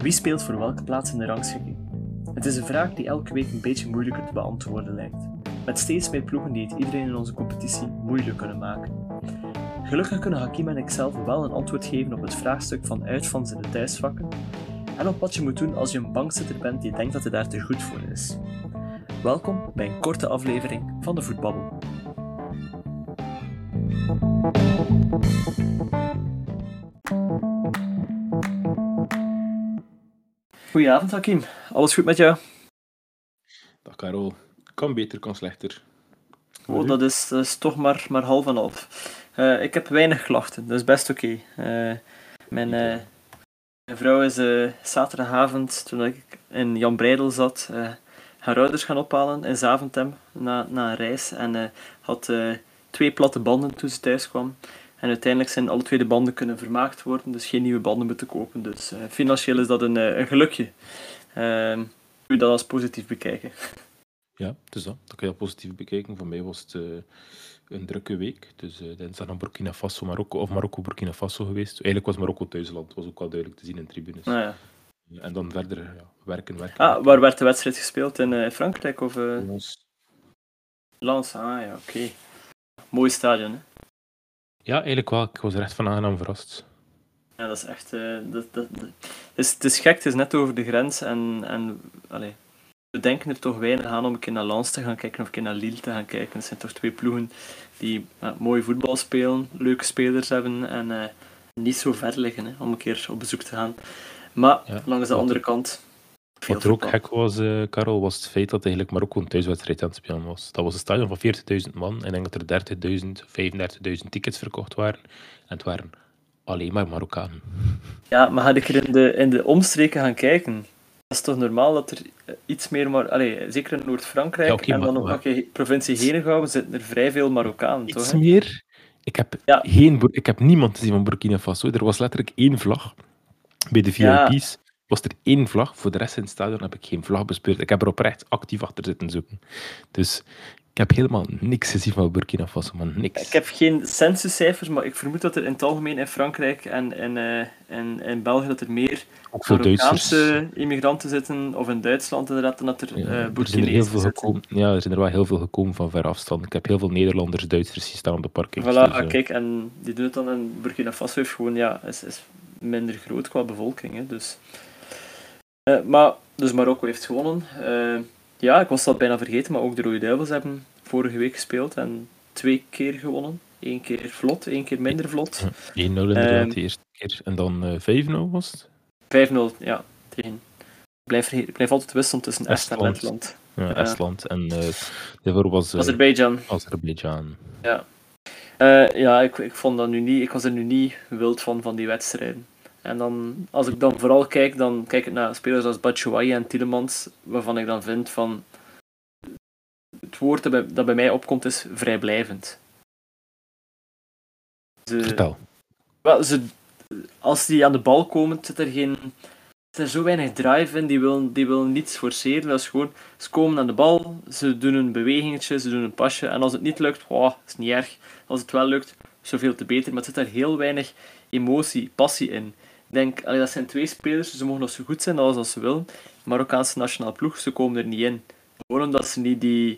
Wie speelt voor welke plaats in de rangschikking? Het is een vraag die elke week een beetje moeilijker te beantwoorden lijkt. Met steeds meer ploegen die het iedereen in onze competitie moeilijk kunnen maken. Gelukkig kunnen Hakim en ik zelf wel een antwoord geven op het vraagstuk van uitvans in de thuisvakken en op wat je moet doen als je een bankzitter bent die denkt dat hij daar te goed voor is. Welkom bij een korte aflevering van de Voetbabbel. Goedenavond Hakim, alles goed met jou? Dag Karel, kan beter, kan slechter. Oh, dat is toch maar half en half. Ik heb weinig klachten, dat is best oké. Mijn vrouw is zaterdagavond, toen ik in Jan Breidel zat, haar ouders gaan ophalen in Zaventem na een reis. En had 2 platte banden toen ze thuis kwam. En uiteindelijk zijn alle 2 de banden kunnen vermaakt worden, dus geen nieuwe banden moeten kopen. Dus financieel is dat een gelukje. Kun je dat als positief bekijken? Ja, dus dat kan je al positief bekijken. Voor mij was het een drukke week. Dus dinsdag naar Burkina Faso, Marokko-Burkina Faso geweest. Eigenlijk was Marokko thuisland, dat was ook wel duidelijk te zien in tribunes. Ah, ja. En dan verder werken. Waar werd de wedstrijd gespeeld? In Frankrijk of? Lens, ja, oké. Mooi stadion, hè? Ja, eigenlijk wel. Ik was er echt van aangenaam verrast. Ja, dat is echt... Het is gek, het is net over de grens allee, we denken er toch weinig aan om een keer naar Lens te gaan kijken of een keer naar Lille te gaan kijken. Het zijn toch 2 ploegen die mooi voetbal spelen, leuke spelers hebben en niet zo ver liggen hè, om een keer op bezoek te gaan. Maar langs de andere kant... Wat er ook gek was, Karel, was het feit dat eigenlijk Marokko een thuiswedstrijd aan het spelen was. Dat was een stadion van 40.000 man en ik denk dat er 30.000, 35.000 tickets verkocht waren. En het waren alleen maar Marokkanen. Ja, maar ga ik er in de omstreken gaan kijken? Dat is toch normaal dat er iets meer... zeker in Noord-Frankrijk en dan ook nog in provincie Henegouwen zitten er vrij veel Marokkanen, toch? Iets meer? Ik heb niemand te zien van Burkina Faso. Er was letterlijk 1 vlag. Bij de VIP's was er 1 vlag. Voor de rest in het stadion heb ik geen vlag bespeurd. Ik heb er oprecht actief achter zitten zoeken. Dus ik heb helemaal niks gezien van Burkina Faso, maar niks. Ik heb geen censuscijfers, maar ik vermoed dat er in het algemeen in Frankrijk en in België dat er meer Marokkaanse immigranten zitten, of in Duitsland inderdaad, dan dat er Burkinezen zitten. Ja, er zijn er wel heel veel gekomen van ver afstand. Ik heb heel veel Nederlanders, Duitsers die staan op de parking. Voilà, dus, kijk, en die doen het dan in Burkina Faso heeft gewoon, is minder groot qua bevolking, hè, dus... Dus Marokko heeft gewonnen. Ik was dat bijna vergeten, maar ook de Rode Duivels hebben vorige week gespeeld en 2 keer gewonnen. 1 keer vlot, 1 keer minder vlot. 1-0 inderdaad de eerste keer. En dan 5-0 was het? 5-0, ja. Tegen... Ik blijf altijd wisselen tussen Estland en Letland. Ja, Estland. En daarvoor was Azerbeidzjan. Ja. Ik vond dat nu niet... Ik was er nu niet wild van die wedstrijden. En dan, als ik dan vooral kijk, dan kijk ik naar spelers als Batshuayi en Tielemans, waarvan ik dan vind van... Het woord dat bij mij opkomt is vrijblijvend. Vertel. Als die aan de bal komen, zit er zo weinig drive in, die willen niets forceren. Dat is gewoon, ze komen aan de bal, ze doen een bewegingetje, ze doen een pasje, en als het niet lukt, is niet erg. Als het wel lukt, zoveel te beter, maar het zit daar heel weinig emotie, passie in. Ik denk, dat zijn 2 spelers, ze mogen nog zo goed zijn als ze willen. De Marokkaanse nationale ploeg, ze komen er niet in. Gewoon omdat ze niet die...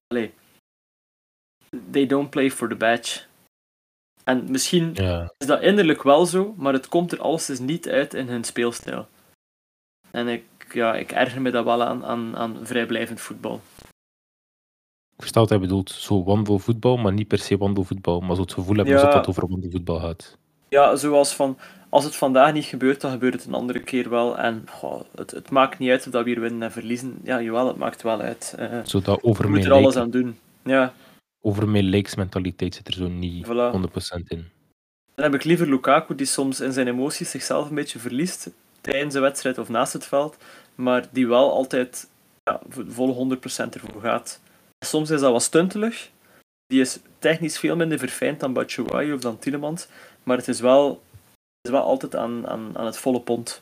They don't play for the badge. En misschien is dat innerlijk wel zo, maar het komt er alleszins niet uit in hun speelstijl. En ik erger me dat wel aan vrijblijvend voetbal. Ik versta wat hij bedoelt. Zo wandelvoetbal, maar niet per se wandelvoetbal. Maar zo het gevoel hebben dat het over wandelvoetbal gaat. Ja, zoals van... Als het vandaag niet gebeurt, dan gebeurt het een andere keer wel. En het maakt niet uit of dat we hier winnen en verliezen. Ja, jawel, het maakt wel uit. We moeten er alles aan doen. Ja. Over mijn lijksmentaliteit zit er zo niet 100% in. Dan heb ik liever Lukaku, die soms in zijn emoties zichzelf een beetje verliest tijdens de wedstrijd of naast het veld, maar die wel altijd volle 100% ervoor gaat. Soms is dat wat stuntelig. Die is technisch veel minder verfijnd dan Batshuayi of dan Tielemans, maar het is wel altijd aan het volle pond.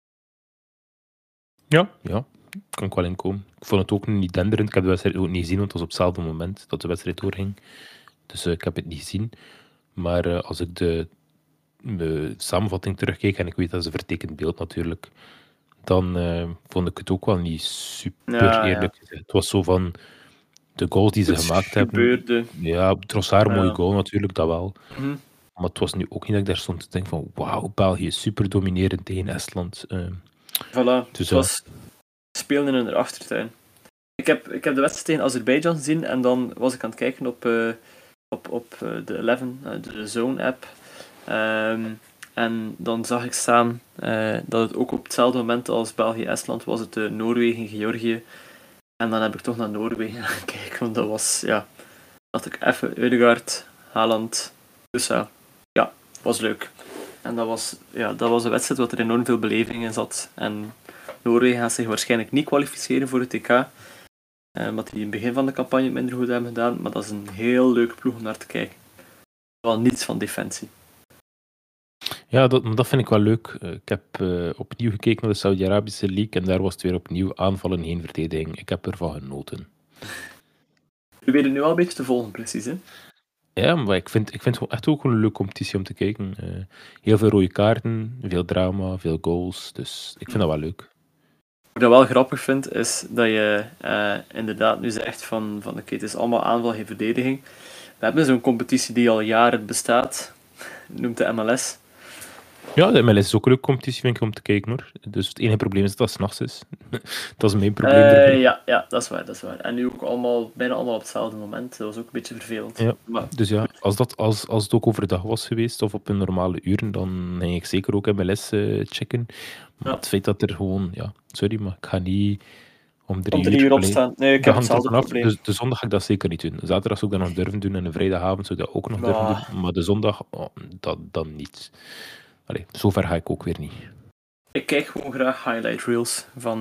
Ja, kan ik wel inkomen. Ik vond het ook niet denderend. Ik heb de wedstrijd ook niet gezien, want het was op hetzelfde moment dat de wedstrijd doorging. Dus ik heb het niet gezien. Maar als ik de samenvatting terugkeek, en ik weet dat is een vertekend beeld natuurlijk, dan vond ik het ook wel niet super Ja, eerlijk gezegd. Het was zo van de goals die ze het gemaakt hebben. gebeurde. Ja, Trossard, mooie Ja. goal natuurlijk, dat wel. Mhm. Maar het was nu ook niet dat ik daar stond te denken van wauw, België is super dominerend tegen Estland. Voilà, Dus het was spelen in hun achtertuin. Ik heb de wedstrijd tegen Azerbeidzjan gezien en dan was ik aan het kijken op de 11, de Zone-app. En dan zag ik staan dat het ook op hetzelfde moment als België-Estland was het Noorwegen-Georgië. En dan heb ik toch naar Noorwegen gaan kijken, want dat was, ja, dacht ik even Ødegaard, Haaland. Dus ja, het was leuk. En dat was een wedstrijd wat er enorm veel beleving in zat. En Noorwegen gaat zich waarschijnlijk niet kwalificeren voor het TK. Omdat die in het begin van de campagne minder goed hebben gedaan. Maar dat is een heel leuke ploeg om naar te kijken. Wel niets van defensie. ja, dat vind ik wel leuk. Ik heb opnieuw gekeken naar de Saudi-Arabische League en daar was het weer opnieuw aanvallen, geen verdediging. Ik heb ervan genoten. We weten nu al een beetje te volgen, precies. Hè? Ja, maar ik vind het echt ook een leuke competitie om te kijken. Heel veel rode kaarten, veel drama, veel goals. Dus ik vind dat wel leuk. Wat ik wel grappig vind, is dat je inderdaad nu zegt van oké, het is allemaal aanval, geen verdediging. We hebben zo'n competitie die al jaren bestaat. Noemt de MLS. Ja, de MLS is ook een leuke competitie, vind ik, om te kijken, hoor. Dus het enige probleem is dat het 's nachts is. Dat is mijn probleem ermee. Ja, dat is waar. En nu ook bijna allemaal op hetzelfde moment. Dat was ook een beetje vervelend. Ja. Maar, Dus ja, als het ook overdag was geweest, of op een normale uren, dan ging ik zeker ook MLS checken. Maar het feit dat er gewoon... Ja, sorry, maar ik ga niet om 3 om 3 uur allee, opstaan. Nee, ik dat heb hangt er hetzelfde vanaf. probleem. Dus de zondag ga ik dat zeker niet doen. Zaterdag zou ik dat nog durven doen en een vrijdagavond zou ik dat ook nog durven doen. Maar de zondag, dat dan niet. Allee, zover ga ik ook weer niet. Ik kijk gewoon graag highlight reels van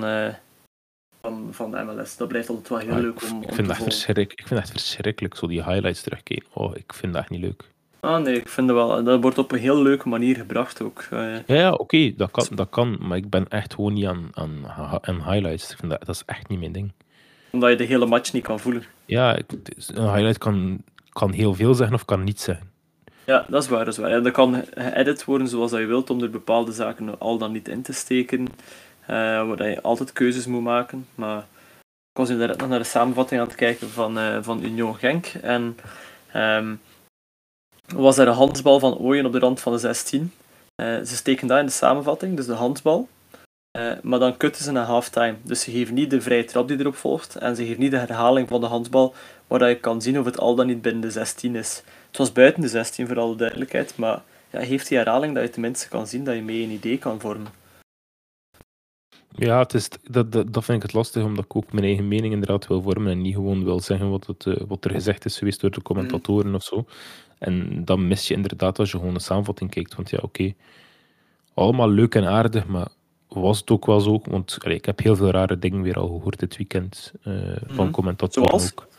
de MLS. Dat blijft altijd wel heel leuk om ik te vind volgen. Ik vind het echt verschrikkelijk, zo die highlights terugkijken. Oh, ik vind dat echt niet leuk. Ah nee, ik vind dat wel. Dat wordt op een heel leuke manier gebracht ook. Ja, oké, dat kan. Maar ik ben echt gewoon niet aan highlights. Ik vind dat is echt niet mijn ding. Omdat je de hele match niet kan voelen. Ja, een highlight kan heel veel zeggen of kan niets zeggen. Ja, dat is waar. En dat kan geëdit worden zoals dat je wilt om er bepaalde zaken al dan niet in te steken. Waar je altijd keuzes moet maken. Maar ik was inderdaad nog naar de samenvatting aan het kijken van Union Genk. En was er een handsbal van Ooyen op de rand van de 16. Ze steken dat in de samenvatting, dus de handsbal. Maar dan kutten ze naar halftime. Dus ze geven niet de vrije trap die erop volgt. En ze geven niet de herhaling van de handsbal, waar je kan zien of het al dan niet binnen de 16 is. Het was buiten de 16 voor alle duidelijkheid, maar ja, geeft die herhaling dat je tenminste kan zien dat je mee een idee kan vormen. Ja, dat vind ik het lastig, omdat ik ook mijn eigen mening inderdaad wil vormen en niet gewoon wil zeggen wat er gezegd is geweest door de commentatoren of zo. En dan mis je inderdaad als je gewoon een samenvatting kijkt. Want ja, oké, allemaal leuk en aardig, maar was het ook wel zo? Want ik heb heel veel rare dingen weer al gehoord dit weekend van commentatoren Zoals? ook.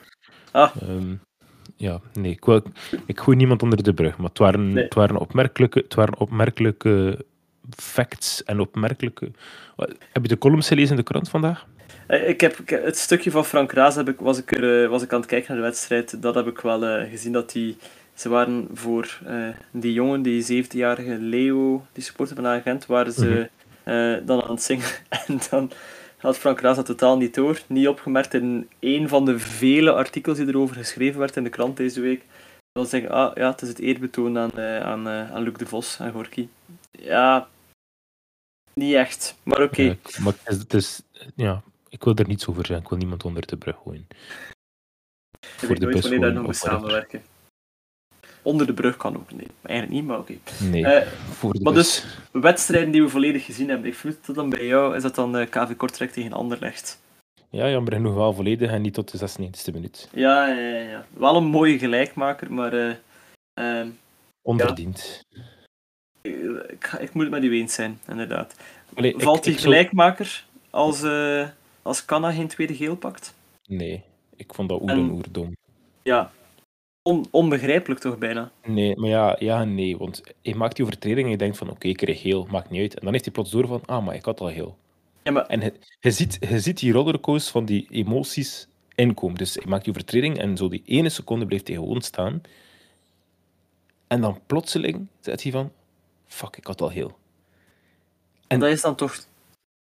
Ah. Nee, ik gooi niemand onder de brug, maar het waren opmerkelijke facts en opmerkelijke... Heb je de columns gelezen in de krant vandaag? Ik heb het stukje van Frank Raas was ik aan het kijken naar de wedstrijd. Dat heb ik wel gezien dat ze waren voor die jongen, die 17-jarige Leo, die supporter van Agent, waren ze dan aan het zingen. En dan had Frank Raas dat totaal niet door. Niet opgemerkt in een van de vele artikels die erover geschreven werd in de krant deze week. Dat wil zeggen, het is het eerbetoon aan Luc de Vos en Gorky. Ja, niet echt, maar oké. Ja, maar ik wil er niets over zeggen. Ik wil niemand onder de brug gooien. Ik weet nooit wanneer daar nog mee samenwerken. Onder de brug kan ook, nee. Eigenlijk niet, maar oké. Nee, voor de maar bus. Dus, wedstrijden die we volledig gezien hebben. Ik vroeg dat dan bij jou, is dat dan KV Kortrijk tegen Anderlecht? Ja, jammer genoeg wel volledig en niet tot de 96e minuut. Ja. Wel een mooie gelijkmaker, maar... Onverdiend. Ja. Ik moet het met u eens zijn, inderdaad. Allee, Valt die gelijkmaker als Canna geen tweede geel pakt? Nee, ik vond dat oerdom. Ja, onbegrijpelijk toch bijna? Nee, maar ja en nee, want hij maakt die overtreding en je denkt van oké, ik krijg geel, maakt niet uit. En dan heeft hij plots door van, maar ik had al geel. Ja, maar... En je ziet die rollercoaster van die emoties inkomen. Dus hij maakt die overtreding en zo die ene seconde blijft hij gewoon staan. En dan plotseling zegt hij van, fuck, ik had al geel. En dat is dan toch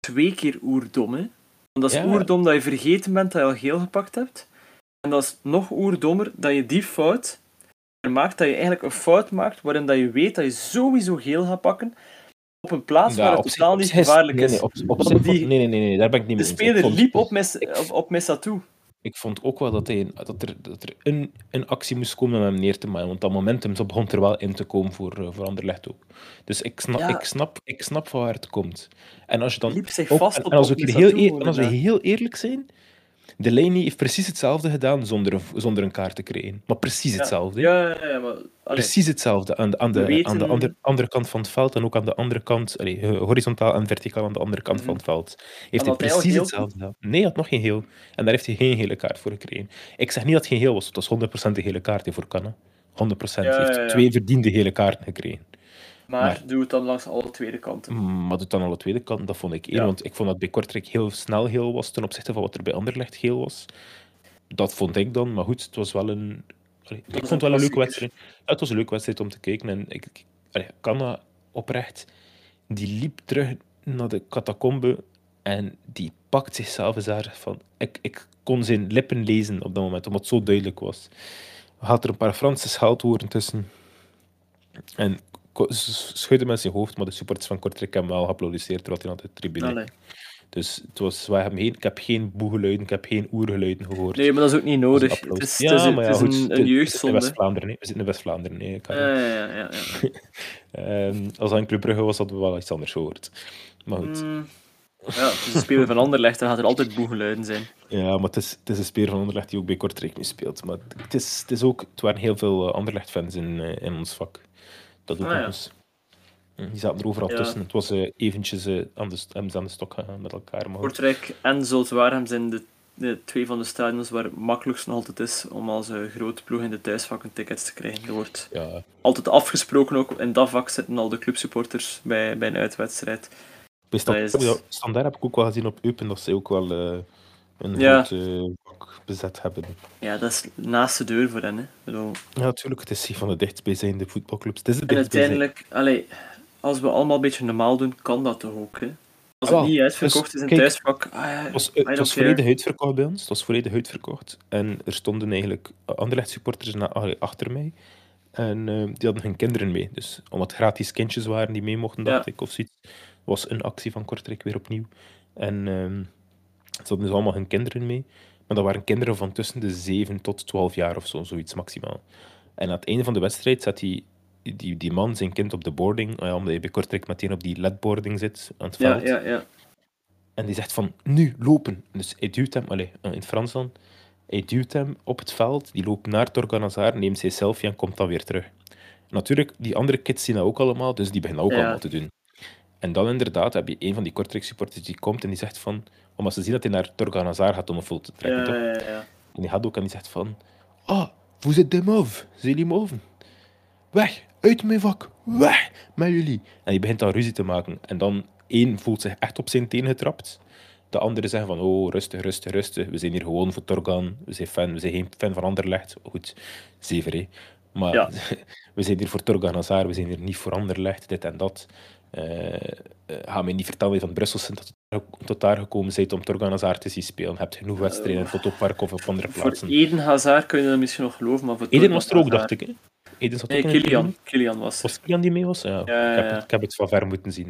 2 keer oerdom, hè. Want dat is Ja. oerdom dat je vergeten bent dat je al geel gepakt hebt. En dat is nog oerdommer dat je die fout maakt, dat je eigenlijk een fout maakt waarin dat je weet dat je sowieso geel gaat pakken op een plaats waar het totaal niet gevaarlijk is. Nee, daar ben ik niet De mee eens. speler liep op Messa toe. Ik vond ook wel dat er een actie moest komen om hem neer te maken, want dat momentum begon er wel in te komen voor Anderlecht ook. Dus ik snap van waar het komt. En als je dan Liep zich ook- vast en op als we Messa heel, toe, en als we inderdaad. heel eerlijk zijn, Delaney heeft precies hetzelfde gedaan zonder een kaart te krijgen. Maar precies hetzelfde. hè. Ja, maar... Precies hetzelfde. Aan We de weten- andere kant van het veld en ook aan de andere kant, horizontaal en verticaal aan de andere kant van het veld. Heeft hij had hij al precies geel? hetzelfde gedaan. Nee, hij had nog geen geel. En daar heeft hij geen gele kaart voor gekregen. Ik zeg niet dat het geen geel was, het was 100% een gele kaart die voor kan. Hè. 100%. Hij heeft 2 verdiende gele kaarten gekregen. Maar doe het dan langs alle tweede kanten. Maar doet dan aan de tweede kant, dat vond ik één. Ja. Want ik vond dat bij Kortrijk heel snel geel was ten opzichte van wat er bij Anderlecht geel was. Dat vond ik dan, maar goed, het was wel een... ik vond het wel een leuke wedstrijd. Ja, het was een leuke wedstrijd om te kijken. En Kanna oprecht, die liep terug naar de catacombe en die pakt zichzelf eens daar van... Ik kon zijn lippen lezen op dat moment, omdat het zo duidelijk was. Had er een paar Franse scheldwoorden tussen. En schudde met zijn hoofd, maar de supporters van Kortrijk hebben wel geapplaudisseerd terwijl hij naar de tribune. Allee. Dus het was, ik heb geen boegeluiden, ik heb geen oergeluiden gehoord. Nee, maar dat is ook niet nodig. Het is een jeugdzonde. We zitten in West-Vlaanderen. Nee, Ja. als dat in Club Brugge was, hadden we wel iets anders gehoord. Maar goed. Ja, het is een speler van Anderlecht, dan gaat er altijd boegeluiden zijn. Ja, maar het is een speler van Anderlecht die ook bij Kortrijk nu speelt. Maar het waren heel veel Anderlecht-fans in ons vak. Dat ook nog eens. Die zaten er overal tussen. Het was eventjes aan de stok gegaan met elkaar. Maar Kortrijk en Zulte-Waregem zijn de 2 van de stadions waar het makkelijkst nog altijd is om als grote ploeg in de thuisvakken tickets te krijgen. Er wordt altijd afgesproken, ook in dat vak zitten al de clubsupporters bij een uitwedstrijd. Bij Standaard heb ik ook wel gezien op Eupen dat ze ook wel een groot vak bezet hebben. Ja, dat is naast de deur voor hen. Hè. Ja, natuurlijk. Het is een van de dichtstbijzijnde voetbalclubs. Het is en uiteindelijk, als we allemaal een beetje normaal doen, kan dat toch ook. Hè? Als het niet uitverkocht is in het thuisvak... Het was volledig uitverkocht bij ons. Het was volledig uitverkocht. En er stonden eigenlijk Anderlecht supporters achter mij. En die hadden hun kinderen mee. Dus omdat het gratis kindjes waren die mee mochten, dacht ik, of zoiets. Was een actie van Kortrijk weer opnieuw. En ze hadden dus allemaal hun kinderen mee. Maar dat waren kinderen van tussen de 7 tot 12 jaar of zo, zoiets maximaal. En aan het einde van de wedstrijd zet die man zijn kind op de boarding, omdat hij bij Kortrijk meteen op die LED-boarding zit, aan het veld. Ja. En die zegt van, nu, lopen. Dus hij duwt hem, in het Frans dan, hij duwt hem op het veld, die loopt naar Torgan Hazard, neemt zijn selfie en komt dan weer terug. Natuurlijk, die andere kids zien dat ook allemaal, dus die beginnen ook allemaal te doen. En dan inderdaad heb je een van die Kortrijk supporters die komt en die zegt van, omdat ze zien dat hij naar Torgan Hazard gaat om een foto te trekken, toch? Ja. En die gaat ook en die zegt van, vous êtes des mauves, zijn jullie mauven? Weg, uit mijn vak, weg met jullie. En die begint dan ruzie te maken. En dan één voelt zich echt op zijn teen getrapt. De andere zeggen van, oh, rustig. We zijn hier gewoon voor Torgan. We zijn geen fan van Anderlecht. Goed, zever, hè. Maar we zijn hier voor Torgan Hazard. We zijn hier niet voor Anderlecht, dit en dat. Ga mij niet vertellen van Brussel dat tot daar gekomen bent om Torgan Hazard te zien spelen. Je hebt genoeg wedstrijden in het Fotopark of op andere plaatsen. Voor Eden Hazard kun je dat misschien nog geloven, maar voor Eden was er ook, dacht ik. Hè? Kilian was er. Was Kilian die mee was? Ja. Ik heb het van ver moeten zien.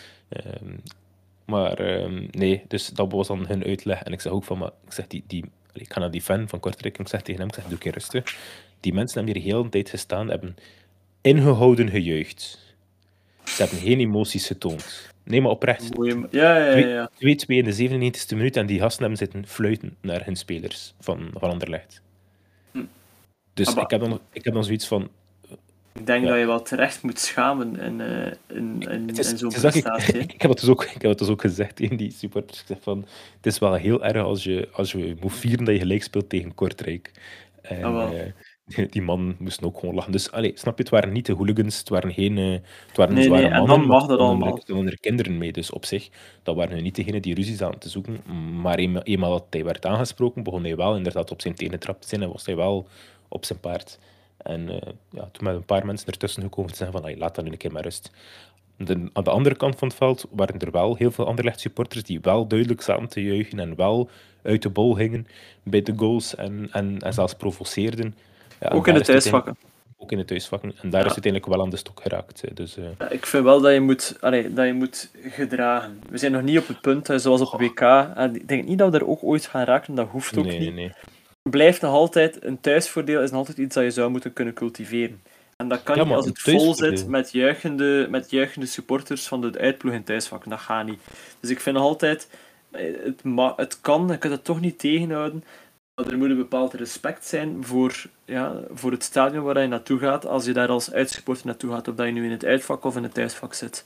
Nee, dus dat was dan hun uitleg. En ik zeg ook van, ik ga naar die fan van Kortrijk en ik zeg tegen hem, doe een keer rustig. Die mensen hebben hier heel de tijd gestaan, hebben ingehouden gejuicht. Ze hebben geen emoties getoond. Nee, maar oprecht. 2-2 in de 97e minuut en die gasten hebben zitten fluiten naar hun spelers van Anderlecht. Dus ik heb dan zoiets van... Ik denk dat je wel terecht moet schamen in zo'n prestatie. Ik heb het dus ook gezegd in die supporters. Ik zeg van, het is wel heel erg als je moet vieren dat je gelijk speelt tegen Kortrijk. En die man moest ook gewoon lachen. Dus snap je, het waren niet de hooligans, het waren zware mannen. En dan mag dat allemaal. Er waren er kinderen mee, dus op zich, dat waren nu niet degenen die ruzies aan te zoeken. Maar eenmaal dat hij werd aangesproken, begon hij wel inderdaad op zijn tenen trap te zijn en was hij wel op zijn paard. En toen met een paar mensen ertussen gekomen te zeggen van, laat dat nu een keer maar rust. Aan de andere kant van het veld waren er wel heel veel Anderlecht supporters die wel duidelijk zaten te juichen en wel uit de bol gingen bij de goals en zelfs provoceerden. Ja, Ook in de thuisvakken. Ook in de thuisvakken. En daar is uiteindelijk wel aan de stok geraakt. Dus, ja, ik vind wel dat je moet gedragen. We zijn nog niet op het punt, zoals op de WK. Ik denk niet dat we daar ook ooit gaan raken, dat hoeft ook niet. Nee. Blijft nog altijd, een thuisvoordeel is nog altijd iets dat je zou moeten kunnen cultiveren. En dat kan niet als het vol zit met juichende supporters van de uitploeg in thuisvakken. Dat gaat niet. Dus ik vind nog altijd, het kan, je kunt het toch niet tegenhouden. Maar er moet een bepaald respect zijn voor het stadion waar je naartoe gaat, als je daar als uitsupporter naartoe gaat, of dat je nu in het uitvak of in het thuisvak zit.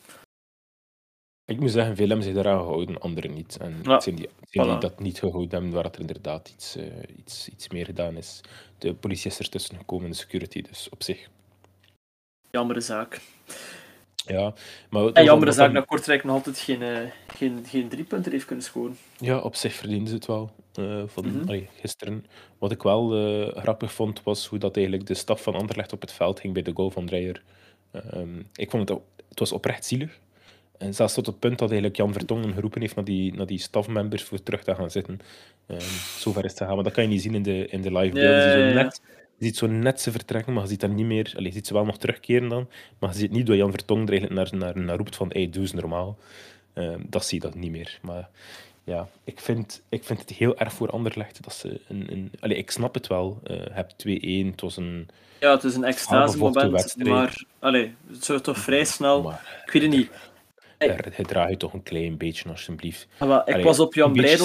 Ik moet zeggen, veel hebben zich daaraan gehouden, anderen niet. En Ja, die dat niet gehouden hebben, waar er inderdaad iets meer gedaan is. De politie is ertussen gekomen, de security, dus op zich. Jammere zaak. Ja, maar en jammere zaak dat Kortrijk nog altijd geen 3 punten heeft kunnen scoren. Ja, op zich verdienden ze het wel. Gisteren. Wat ik wel grappig vond, was hoe dat eigenlijk de staf van Anderlecht op het veld ging bij de goal van Dreyer. Ik vond het was oprecht zielig. En zelfs tot het punt dat eigenlijk Jan Vertongen geroepen heeft naar die stafmembers voor terug te gaan zitten. Zover is het gegaan. Maar dat kan je niet zien in de live beelden. Je ziet zo net ze vertrekken, maar je ziet dat niet meer. Je ziet ze wel nog terugkeren dan. Maar je ziet niet dat Jan Vertongen er eigenlijk naar roept van hey, doe eens normaal. Dat zie je dat niet meer. Maar ja, ik vind het heel erg voor Anderlecht dat ze ik snap het wel. Heb 2-1, het was een... Ja, het is een extase moment, maar het zou toch vrij snel... Maar, ik weet het niet. Het draait je toch een klein beetje, alsjeblieft. Ik was op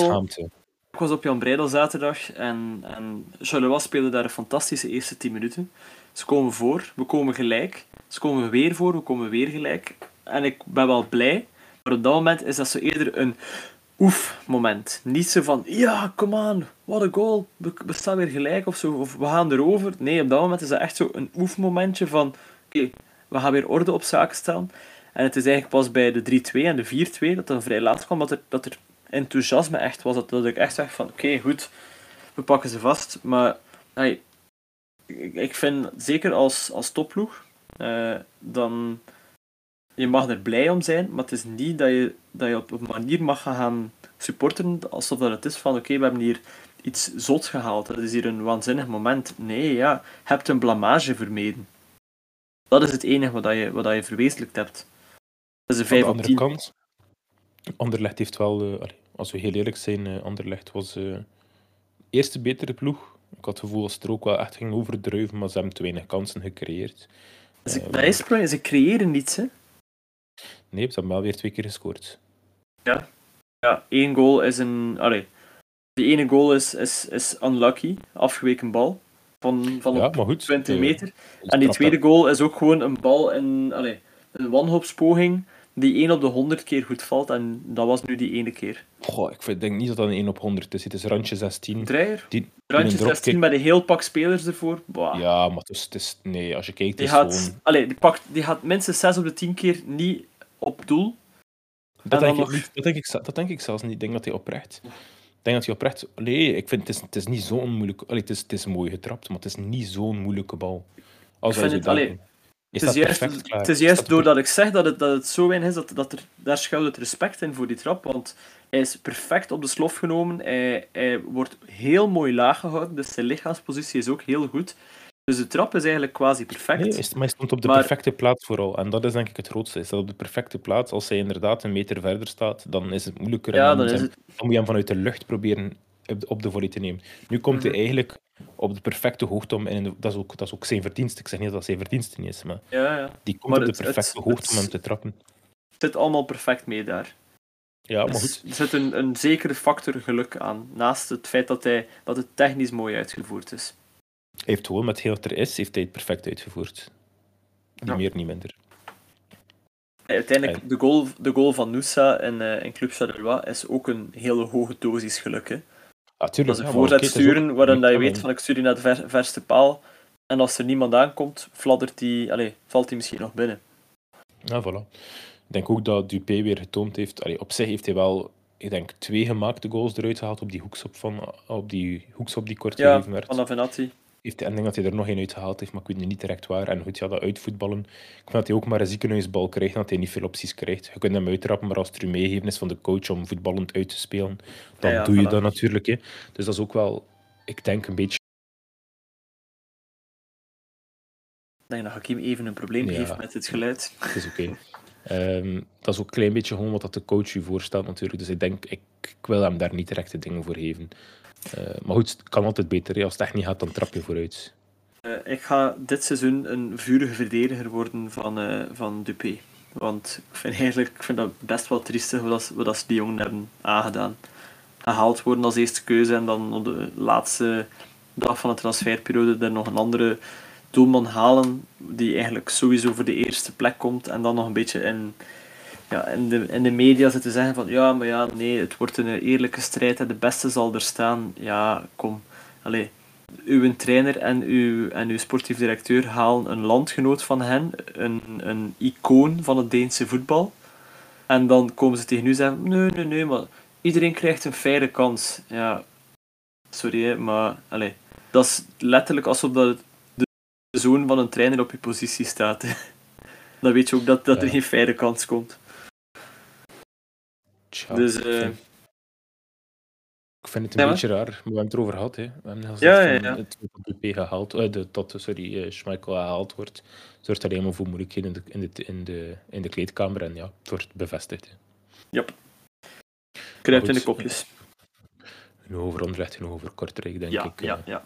Jan Breidel zaterdag en Charleroi speelde daar een fantastische eerste 10 minuten. Ze komen voor, we komen gelijk. Ze komen weer voor, we komen weer gelijk. En ik ben wel blij, maar op dat moment is dat zo eerder een oef-moment. Niet zo van, ja, come on, wat een goal, we staan weer gelijk of zo, of we gaan erover. Nee, op dat moment is dat echt zo een oefmomentje van, oké, we gaan weer orde op zaken stellen. En het is eigenlijk pas bij de 3-2 en de 4-2 dat dan vrij laat kwam, dat er enthousiasme echt was. Dat ik echt zeg van, oké, goed, we pakken ze vast. Maar ik vind, zeker als topploeg, dan... Je mag er blij om zijn, maar het is niet dat je op een manier mag gaan supporteren alsof dat het is van oké, we hebben hier iets zots gehaald. Dat is hier een waanzinnig moment. Nee, ja, je hebt een blamage vermeden. Dat is het enige wat je verwezenlijkt hebt. Dat is een 5 op 10. Aan de andere kant, Anderlecht heeft wel, als we heel eerlijk zijn, Anderlecht was eerste betere ploeg. Ik had het gevoel dat ze er ook wel echt ging overdruiven, maar ze hebben te weinig kansen gecreëerd. Dat is het, ze creëren niets, hè. Nee, ze hebben wel weer 2 keer gescoord. Ja, 1 goal is een... die ene goal is unlucky, afgeweken bal. Van op maar goed, 20 meter. En die tweede goal is ook gewoon een bal in een wanhoopspoging die 1 op de 100 keer goed valt. En dat was nu die ene keer. Goh, ik denk niet dat dat een 1 op 100 is. Het is randje 16. Dreyer? Randje 16 met een heel pak spelers ervoor. Boah. Ja, maar het is... Nee, als je kijkt... Die gaat minstens 6 op de 10 keer niet op doel. Dat denk ik zelfs niet. Ik denk dat hij oprecht... Nee, ik vind het is niet zo'n moeilijke... het is mooi getrapt, maar het is niet zo'n moeilijke bal. Het is juist doordat ik zeg dat het zo weinig is, daar schuilt het respect in voor die trap. Want hij is perfect op de slof genomen. Hij wordt heel mooi laag gehouden, dus zijn lichaamspositie is ook heel goed. Dus de trap is eigenlijk quasi perfect. Nee, maar hij stond op de perfecte plaats vooral. En dat is denk ik het grootste. Hij staat op de perfecte plaats. Als hij inderdaad een meter verder staat, dan is het moeilijker. Ja, dan moet je hem vanuit de lucht proberen op de volley te nemen. Nu komt hij eigenlijk op de perfecte hoogte om... En dat is ook zijn verdienste. Ik zeg niet dat dat zijn verdienste niet is, maar die komt op de perfecte hoogte om hem te trappen. Het zit allemaal perfect mee daar. Ja, maar goed. Er zit een zekere factor geluk aan. Naast het feit dat het technisch mooi uitgevoerd is. Hij heeft gewoon met heel wat er is, heeft hij het perfect uitgevoerd. Niet meer, niet minder. Uiteindelijk, de goal van Nusa in Club Charleroi is ook een hele hoge dosis geluk. Hè. Dat is een voorzet sturen waarin je weet van ik stuur die naar de verste paal en als er niemand aankomt, valt hij misschien nog binnen. Ja, voilà. Ik denk ook dat Dupé weer getoond heeft... op zich heeft hij wel, ik denk, 2 gemaakte goals eruit gehaald op die hoeks op die kort gegeven werd. Van Avenatti. Ik denk dat hij er nog één uitgehaald heeft, maar ik weet nu niet direct waar. En goed, ja, dat uitvoetballen. Ik vind dat hij ook maar een ziekenhuisbal krijgt, dat hij niet veel opties krijgt. Je kunt hem uittrappen, maar als het er meegeven is van de coach om voetballend uit te spelen, dan doe je voilà. dat natuurlijk. Hè. Dus dat is ook wel, ik denk, een beetje... Ik denk dat Hakim even een probleem heeft met het geluid. Dat is oké. Dat is ook een klein beetje gewoon wat dat de coach je voorstelt natuurlijk. Dus ik denk, ik wil hem daar niet direct de dingen voor geven. Maar goed, het kan altijd beter. Hè. Als het echt niet gaat, dan trap je vooruit. Ik ga dit seizoen een vurige verdediger worden van Dupé. Want ik vind dat best wel triestig wat ze die jongen hebben aangedaan. Gehaald worden als eerste keuze en dan op de laatste dag van de transferperiode er nog een andere doelman halen die eigenlijk sowieso voor de eerste plek komt en dan nog een beetje in de media zitten zeggen van ja, maar ja, nee, het wordt een eerlijke strijd en de beste zal er staan. Ja, kom. Allee, uw trainer en uw sportief directeur halen een landgenoot van hen, een icoon van het Deense voetbal. En dan komen ze tegen u en zeggen, nee, maar iedereen krijgt een faire kans. Ja, sorry, hè, maar allee, dat is letterlijk alsof dat de zoon van een trainer op je positie staat. Dan weet je ook dat er geen faire kans komt. Tja, Dus, ik vind het een beetje raar, maar we hebben het erover gehad. Hè. We hebben gezegd van het DP gehaald, Schmeichel gehaald wordt, zorgt alleen maar voor moeilijkheden in de kleedkamer en ja, het wordt bevestigd. Hè. Yep. Kruipt in de kopjes. Genoeg over Anderlecht, genoeg over Kortrijk, denk ik. Ja.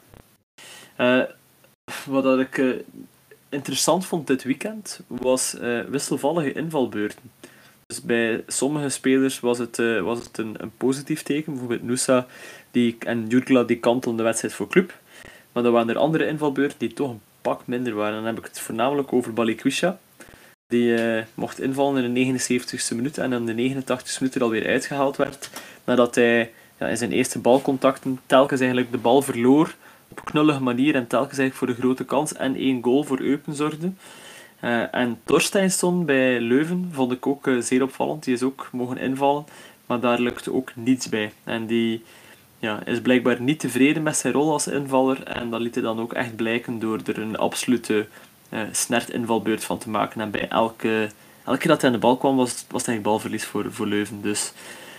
Wat ik interessant vond dit weekend, was wisselvallige invalbeurten. Dus bij sommige spelers was het een positief teken. Bijvoorbeeld Nusa en Jurgla die kantelden de wedstrijd voor club. Maar dan waren er andere invalbeurten die toch een pak minder waren. Dan heb ik het voornamelijk over Balikwisha. Die mocht invallen in de 79ste minuut en in de 89ste minuut er alweer uitgehaald werd. Nadat hij in zijn eerste balcontacten telkens eigenlijk de bal verloor op een knullige manier en telkens eigenlijk voor de grote kans en 1 goal voor Eupen zorgde. En Torsteinsson bij Leuven vond ik ook zeer opvallend. Die is ook mogen invallen, maar daar lukte ook niets bij. En die is blijkbaar niet tevreden met zijn rol als invaller. En dat liet hij dan ook echt blijken door er een absolute snert-invalbeurt van te maken. En bij elke keer dat hij aan de bal kwam, was het eigenlijk balverlies voor Leuven. Dus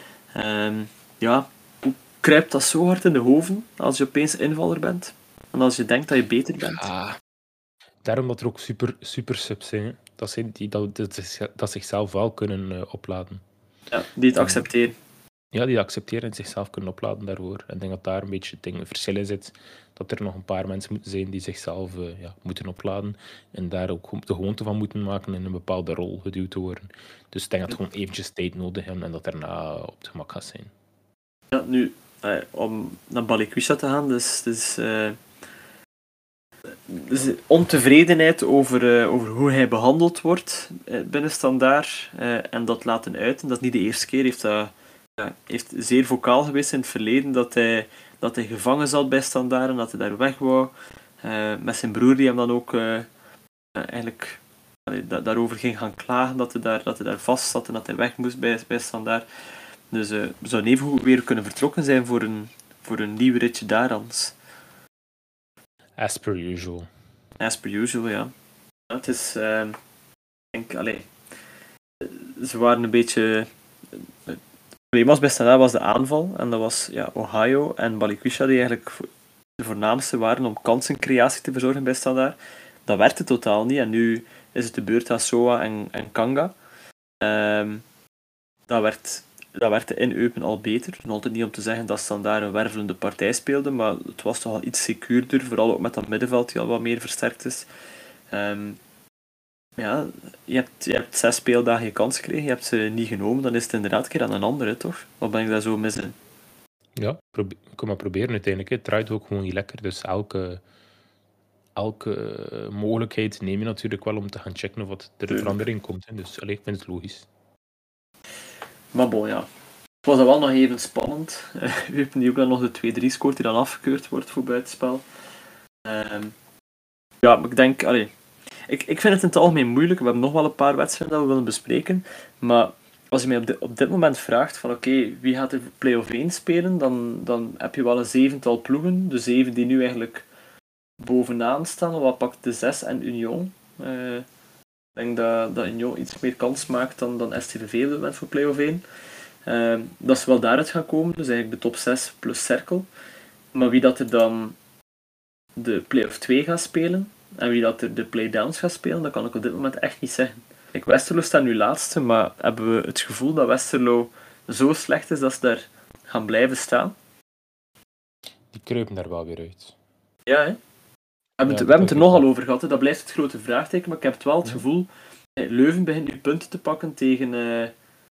hoe kruipt dat zo hard in de hoofden als je opeens invaller bent? En als je denkt dat je beter bent? Daarom dat er ook super subs zijn. Dat zijn die dat zichzelf wel kunnen opladen. Ja, die het accepteren. Ja, die accepteren en zichzelf kunnen opladen daarvoor. En ik denk dat daar een beetje het verschil in zit. Dat er nog een paar mensen moeten zijn die zichzelf moeten opladen. En daar ook de gewoonte van moeten maken in een bepaalde rol geduwd te worden. Dus ik denk dat het gewoon eventjes tijd nodig heeft en dat daarna op het gemak gaat zijn. Ja, nu, om naar Balikwisha te gaan, dus ontevredenheid over hoe hij behandeld wordt binnen Standaard en dat laten uiten. Dat is niet de eerste keer. Heeft zeer vocaal geweest in het verleden dat hij gevangen zat bij Standaard en dat hij daar weg wou. Met zijn broer die hem dan ook eigenlijk daarover ging gaan klagen dat hij daar vast zat en dat hij weg moest bij Standaard. Dus we zouden even weer kunnen vertrokken zijn voor een nieuw ritje daar anders. As per usual. As per usual, ja. Het is, ze waren een beetje... Het probleem was bij Standaard was de aanval. En dat was Ohio en Balikwisha die eigenlijk de voornaamste waren om kansencreatie te verzorgen bij Standaard. Dat werkte totaal niet. En nu is het de beurt aan Soa en Kanga. Dat werd in Eupen al beter. Nog altijd niet om te zeggen dat Standaard een wervelende partij speelde, maar het was toch al iets secuurder, vooral ook met dat middenveld die al wat meer versterkt is. Je hebt 6 speeldagen je kans gekregen, je hebt ze niet genomen, dan is het inderdaad een keer aan een andere, toch? Wat ben ik daar zo mis in? Ja, kom maar proberen uiteindelijk. Het draait ook gewoon niet lekker, dus elke mogelijkheid neem je natuurlijk wel om te gaan checken of wat er verandering komt. Hè. Dus ik vind het logisch. Maar bon, ja. Het was dan wel nog even spannend. Eupen die ook dan nog de 2-3 scoort die dan afgekeurd wordt voor buitenspel. Maar ik denk... Ik vind het in het algemeen moeilijk. We hebben nog wel een paar wedstrijden dat we willen bespreken. Maar als je mij op dit moment vraagt van wie gaat er play-off 1 spelen, dan heb je wel een 7-tal ploegen. De 7 die nu eigenlijk bovenaan staan. Wat pakt de 6 en Union? Ik denk dat Union iets meer kans maakt dan STVV op dit moment voor play-off 1. Dat ze wel daaruit gaan komen, dus eigenlijk de top 6 plus Cercle. Maar wie dat er dan de play-off 2 gaat spelen en wie dat er de play-downs gaat spelen, dat kan ik op dit moment echt niet zeggen. Westerlo staat nu laatste, maar hebben we het gevoel dat Westerlo zo slecht is dat ze daar gaan blijven staan? Die kruipen daar wel weer uit. Ja, hè? We hebben het er nogal over gehad, hè. Dat blijft het grote vraagteken, maar ik heb wel het gevoel, Leuven begint nu punten te pakken tegen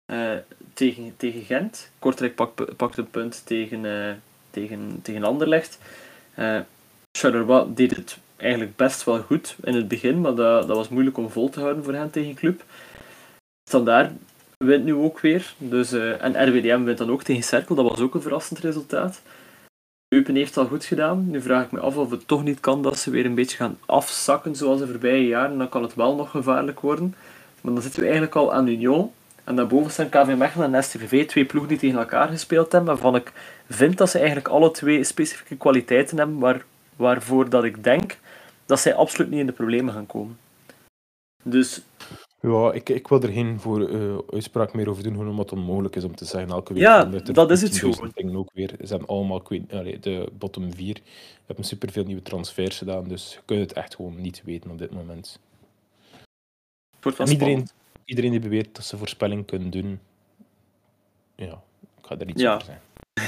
Gent. Kortrijk pakt een punt tegen Anderlecht. Charleroi deed het eigenlijk best wel goed in het begin, maar dat was moeilijk om vol te houden voor hen tegen Club. Standaard wint nu ook weer. Dus, en RWDM wint dan ook tegen Cercle, dat was ook een verrassend resultaat. Eupen heeft het al goed gedaan. Nu vraag ik me af of het toch niet kan dat ze weer een beetje gaan afzakken zoals de voorbije jaren. Dan kan het wel nog gevaarlijk worden. Maar dan zitten we eigenlijk al aan Union. En daarboven staan KV Mechelen en STVV, 2 ploegen die tegen elkaar gespeeld hebben, waarvan ik vind dat ze eigenlijk alle 2 specifieke kwaliteiten hebben, waarvoor dat ik denk dat zij absoluut niet in de problemen gaan komen. Dus... Ja, ik wil er geen uitspraak meer over doen, gewoon omdat het onmogelijk is om te zeggen elke week. Ja, dat is het gewoon. Ook weer. Ze hebben allemaal, de bottom 4 hebben superveel nieuwe transfers gedaan, dus je kunt het echt gewoon niet weten op dit moment. Iedereen die beweert dat ze voorspelling kunnen doen, ja, ik ga er iets over zeggen.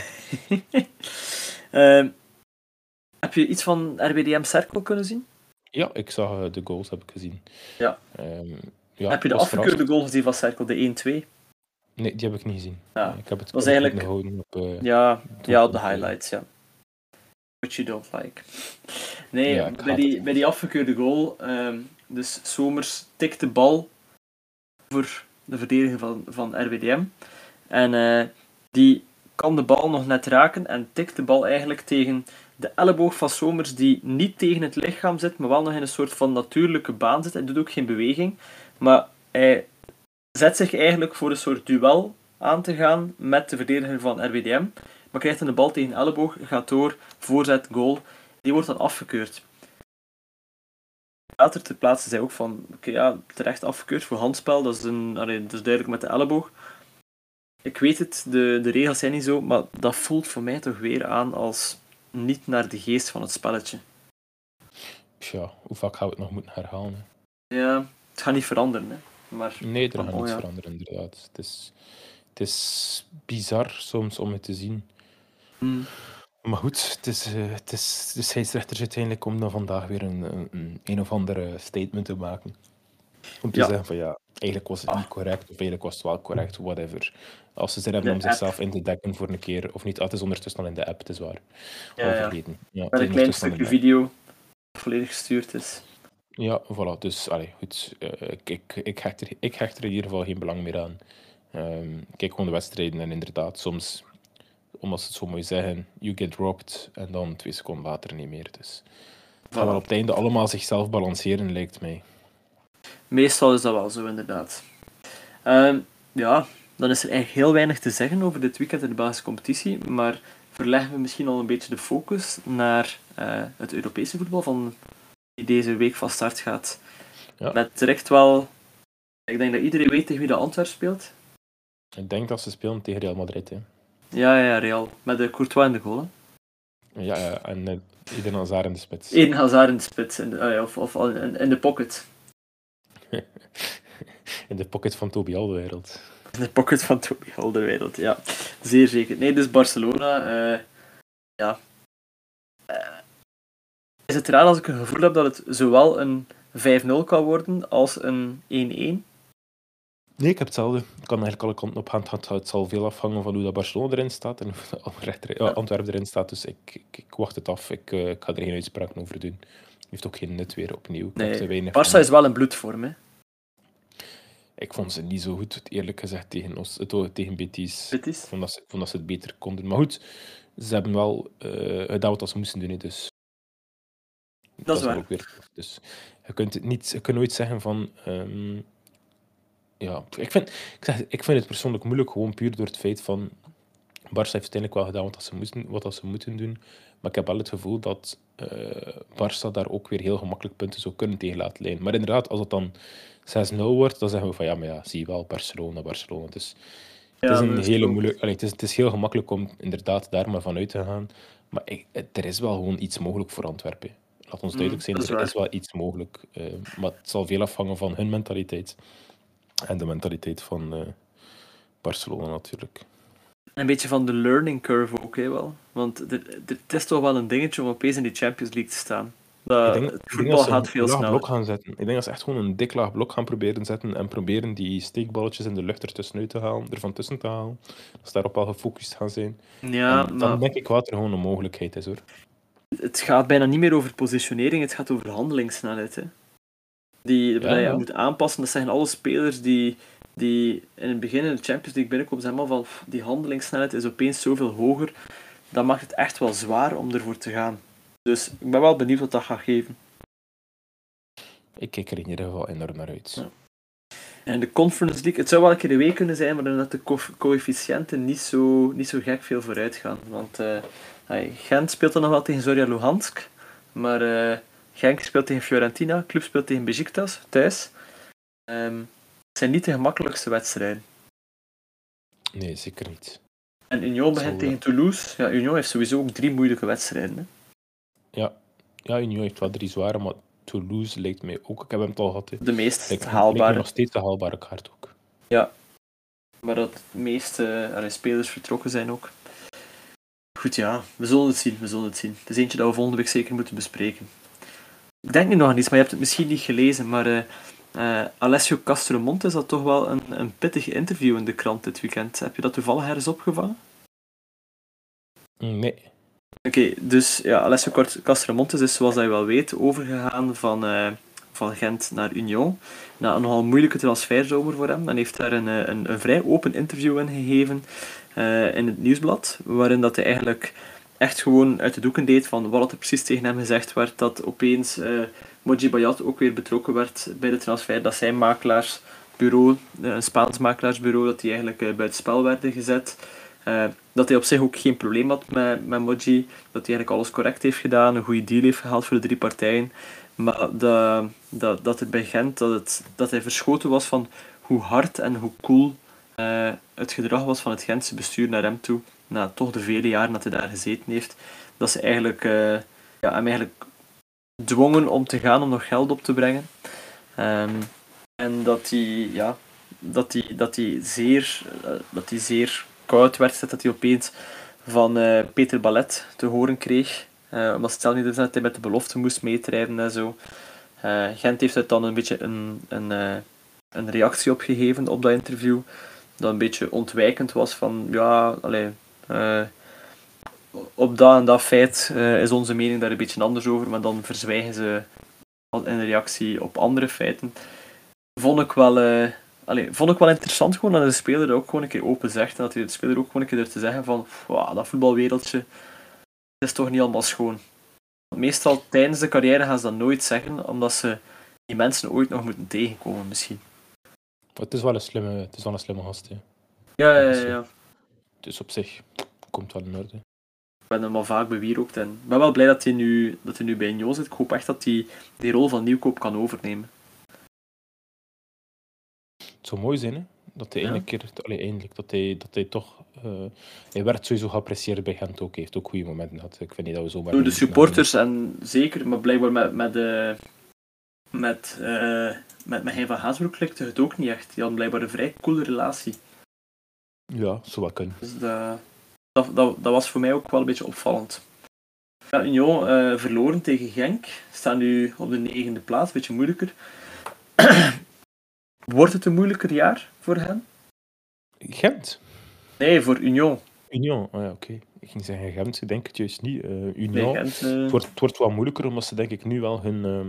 Heb je iets van RWDM Cercle kunnen zien? Ja, ik zag de goals heb ik gezien. Ja. Heb je de afgekeurde goal gezien van Cercle, de 1-2? Nee, die heb ik niet gezien. Ja. Ik heb het was eigenlijk gehouden op... op de highlights, ja. What you don't like. Nee, bij die afgekeurde goal, dus Somers tikt de bal voor de verdediger van RWDM. En die kan de bal nog net raken en tikt de bal eigenlijk tegen de elleboog van Somers, die niet tegen het lichaam zit, maar wel nog in een soort van natuurlijke baan zit. Hij doet ook geen beweging, maar hij zet zich eigenlijk voor een soort duel aan te gaan met de verdediger van RWDM, maar krijgt dan de bal tegen de elleboog, gaat door, voorzet, goal. Die wordt dan afgekeurd. Later ter plaatse zei ook van, terecht afgekeurd voor handspel, dat is duidelijk met de elleboog. Ik weet het, de regels zijn niet zo, maar dat voelt voor mij toch weer aan als niet naar de geest van het spelletje. Tja, hoe vaak gaan we het nog moeten herhalen? Hè? Ja, het gaat niet veranderen. Hè. Maar, nee, er gaat niets veranderen, inderdaad. Het is bizar soms om het te zien. Maar goed, de scheidsrechters uiteindelijk om dan vandaag weer een of andere statement te maken. Om te zeggen van eigenlijk was het niet correct, of eigenlijk was het wel correct, whatever. Als ze zin hebben om zichzelf in te dekken voor een keer, of niet, het is ondertussen al in de app, het is waar. Vergeten. Ja, met een klein stukje video dat volledig gestuurd is. Ja, voilà. Dus, goed. Ik hecht er in ieder geval geen belang meer aan. Kijk gewoon de wedstrijden en inderdaad, soms, omdat ze het zo mooi zeggen, you get robbed, en dan 2 seconden later niet meer. Dus het gaat wel op het einde allemaal zichzelf balanceren, lijkt mij. Meestal is dat wel zo, inderdaad. Dan is er eigenlijk heel weinig te zeggen over dit weekend in de Belgische competitie, maar verleggen we misschien al een beetje de focus naar het Europese voetbal die deze week van start gaat. Ja. Met direct wel... Ik denk dat iedereen weet tegen wie de Antwerpen speelt. Ik denk dat ze spelen tegen Real Madrid. Hè. Ja, Real. Met de Courtois in de goal. Hè. Ja, en Eden Hazard in de spits. Eden Hazard in de spits, of in de pocket. In de pocket van Toby Alderweireld. In de pocket van Toby Alderweireld, ja. Zeer zeker. Nee, dus Barcelona... is het raar als ik een gevoel heb dat het zowel een 5-0 kan worden als een 1-1? Nee, ik heb hetzelfde. Ik kan eigenlijk alle kanten op gaan. Het zal veel afhangen van hoe dat Barcelona erin staat en hoe Antwerpen erin staat. Dus ik wacht het af. Ik ga er geen uitspraak over doen. Heeft ook geen nut weer opnieuw. Nee, Barça is wel in bloedvorm, hè? Ik vond ze niet zo goed, eerlijk gezegd, tegen Betis. Ik vond dat ze het beter konden. Maar goed, ze hebben wel gedaan wat ze moesten doen. Dus dat is waar. Ook weer. Dus je kunt nooit zeggen van... ik vind het persoonlijk moeilijk, gewoon puur door het feit van... Barça heeft uiteindelijk wel gedaan wat ze moeten doen. Maar ik heb wel het gevoel dat Barça daar ook weer heel gemakkelijk punten zou kunnen tegen laten liggen. Maar inderdaad, als het dan 6-0 wordt, dan zeggen we van ja, maar ja, zie je wel, Barcelona. Dus het is Ja, een dat is hele ook. moeilijk... het is heel gemakkelijk om inderdaad daar maar vanuit te gaan. Maar er is wel gewoon iets mogelijk voor Antwerpen. Laat ons duidelijk zijn, Dat is er is waar. wel iets mogelijk. Maar het zal veel afhangen van hun mentaliteit. En de mentaliteit van Barcelona natuurlijk. Een beetje van de learning curve ook, hè, wel. Want het is toch wel een dingetje om opeens in die Champions League te staan. Het Ik denk dat voetbal ze gaat een veel laag blok sneller. gaan zetten. Ik denk dat ze echt gewoon een dik laag blok gaan proberen zetten en proberen die steekballetjes in de lucht ertussenuit te halen, ervan tussen te halen. Dat ze daarop al gefocust gaan zijn. Ja, En dan maar denk ik wel dat er gewoon een mogelijkheid is, hoor. het gaat bijna niet meer over positionering, het gaat over handelingssnelheid. Hè. Dat Ja, je ja. moet aanpassen, dat zeggen alle spelers die in het begin in de Champions League binnenkomen, zeggen allemaal van die handelingssnelheid is opeens zoveel hoger. Dat maakt het echt wel zwaar om ervoor te gaan. Dus ik ben wel benieuwd wat dat gaat geven. Ik kijk er in ieder geval enorm naar uit. Ja. En de Conference League, het zou wel een keer een week kunnen zijn, maar dan dat de coëfficiënten niet zo gek veel vooruit gaan. Want Gent speelt dan nog wel tegen Zorya Luhansk, maar Genk speelt tegen Fiorentina, Club speelt tegen Beşiktaş thuis. Het zijn niet de gemakkelijkste wedstrijden. Nee, zeker niet. En Union begint tegen Toulouse. Ja, Union heeft sowieso ook 3 moeilijke wedstrijden. Hè. Ja, Union heeft wel 3 zware, maar Toulouse lijkt mij ook, ik heb hem het al gehad, De meest lijkt me haalbare. nog steeds de haalbare kaart ook. Ja, maar dat de meeste spelers vertrokken zijn ook. Goed, ja, we zullen het zien. Het is eentje dat we volgende week zeker moeten bespreken. Ik denk nu nog aan iets, maar je hebt het misschien niet gelezen, maar Alessio Castromonte had toch wel een pittig interview in de krant dit weekend. Heb je dat toevallig ergens opgevangen? Nee. Oké, dus ja, Alessio Castromonte is, zoals je wel weet, overgegaan van Gent naar Union. Na een nogal moeilijke transferzomer voor hem. Dan heeft daar een vrij open interview in gegeven in het Nieuwsblad, waarin dat hij eigenlijk echt gewoon uit de doeken deed van wat er precies tegen hem gezegd werd, dat opeens Moji Bayat ook weer betrokken werd bij de transfer, dat zijn makelaarsbureau, een Spaans makelaarsbureau, dat die eigenlijk buitenspel werden gezet. Dat hij op zich ook geen probleem had met Moji, dat hij eigenlijk alles correct heeft gedaan, een goede deal heeft gehaald voor de 3 partijen, maar dat het bij Gent, dat hij verschoten was van hoe hard en hoe cool het gedrag was van het Gentse bestuur naar hem toe, na toch de vele jaren dat hij daar gezeten heeft, dat ze eigenlijk, hem eigenlijk dwongen om te gaan om nog geld op te brengen. En dat hij zeer koud werd, dat hij opeens van Peter Ballet te horen kreeg. Omdat stel niet dat hij met de belofte moest meetrijden en zo. Gent heeft er dan een beetje een reactie op gegeven op dat interview. Dat een beetje ontwijkend was van op dat en dat feit is onze mening daar een beetje anders over, maar dan verzwijgen ze in reactie op andere feiten. Vond ik wel interessant gewoon dat de speler dat ook gewoon een keer open zegt en dat hij de speler ook gewoon een keer durft te zeggen van dat voetbalwereldje is toch niet allemaal schoon. Want meestal tijdens de carrière gaan ze dat nooit zeggen, omdat ze die mensen ooit nog moeten tegenkomen misschien. Het is wel een slimme gast, hè. Ja. Dus op zich komt wel in orde. Ik ben hem al vaak bewierookt en ik ben wel blij dat hij nu bij Union zit. Ik hoop echt dat hij die rol van Nieuwkoop kan overnemen. Het zou mooi zijn, hè? Dat hij dat hij toch... hij werd sowieso geapprecieerd bij Gent ook. Hij heeft ook goede momenten gehad. Ik vind niet dat we zomaar... Door de supporters en zeker, maar blijkbaar met Hein van Haasbroek klikte het ook niet echt. Die hadden blijkbaar een vrij coole relatie. Ja, zou wel kunnen. Dus dat was voor mij ook wel een beetje opvallend. Ja, Union verloren tegen Genk. Staan nu op de 9e plaats, een beetje moeilijker. Wordt het een moeilijker jaar voor hen? Gent? Nee, voor Union. Union, ja, oké. Ik ging zeggen Gent, ik denk het juist niet. Union, nee, Gent, het wordt wel moeilijker, omdat ze denk ik nu wel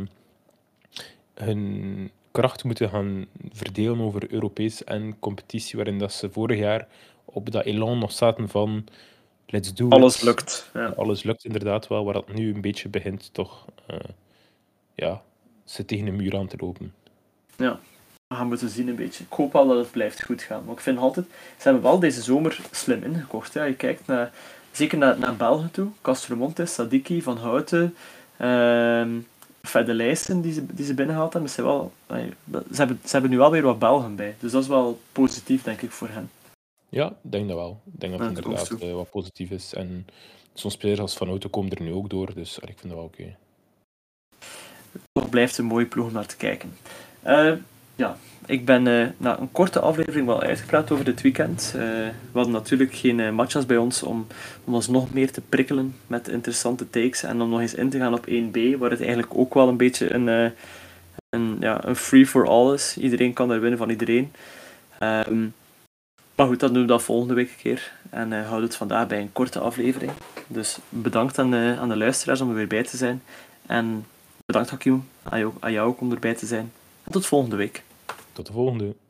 hun kracht moeten gaan verdelen over Europees en competitie, waarin dat ze vorig jaar op dat elan nog zaten van let's do alles it. lukt. Ja. Alles lukt inderdaad wel, waar dat nu een beetje begint toch ze tegen een muur aan te lopen. Ja, we gaan moeten zien een beetje. Ik hoop wel dat het blijft goed gaan. Maar ik vind altijd, ze hebben wel deze zomer slim ingekocht. Ja. Je kijkt naar zeker naar België toe. Castromonte, Sadiki, Van Houten, de lijsten die ze binnengehaald hebben. Ze hebben nu wel weer wat Belgen bij. Dus dat is wel positief, denk ik, voor hen. Ja, ik denk dat wel. Ik denk dat het inderdaad wat positief is. En zo'n spelers als Van Houten komen er nu ook door. Dus ik vind dat wel oké. Toch blijft een mooie ploeg naar te kijken. Ik ben na een korte aflevering wel uitgepraat over dit weekend. We hadden natuurlijk geen matchas bij ons om ons nog meer te prikkelen met interessante takes en om nog eens in te gaan op 1B, waar het eigenlijk ook wel een beetje een free-for-all is. Iedereen kan daar winnen van iedereen. Maar goed, dan doen we dat volgende week een keer. En houden het vandaag bij een korte aflevering. Dus bedankt aan de luisteraars om er weer bij te zijn. En bedankt Hakim, aan jou ook om erbij te zijn. En tot volgende week. Tot de volgende.